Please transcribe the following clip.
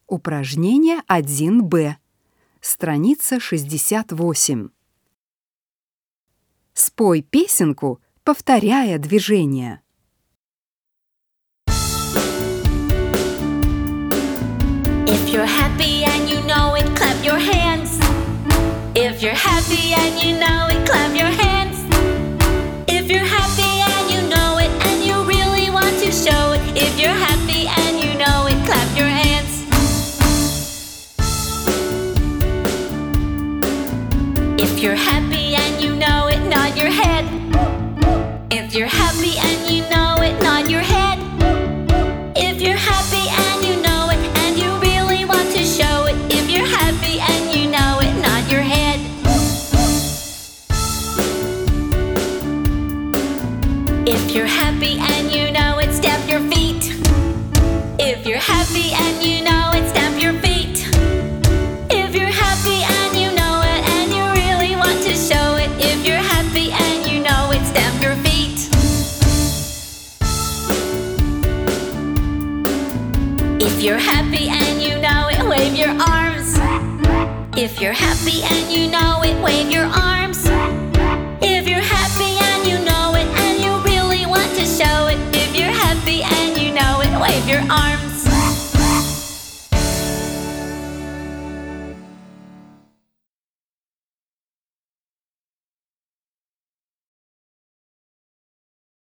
Упражнение 1Б. Страница 68. Спой песенку, повторяя движение. If you're happy and you know it, clap your hands. If you're happy and you know it, clap your hands. If you're happy and you know it and you really want to show it, if you're happy and you know it, clap your hands. If you're happy and you know it, nod your head. If you're happy and you know it, nod your head. If you're happy and you know it and you really want to show it, if you're happy and you know it, nod your head. If you're happy and you know it, stamp your feet. If you're happy and you know it, stamp your feet. If you're happy and you know it and you really want to show it, if you're happy and you know it, stamp your feet. If you're happy and you know it, wave your arms. If you're happy and you know it, wave your arms. If you're happy and you know it and you really want to show it, if you're happy and you know it, wave your arms.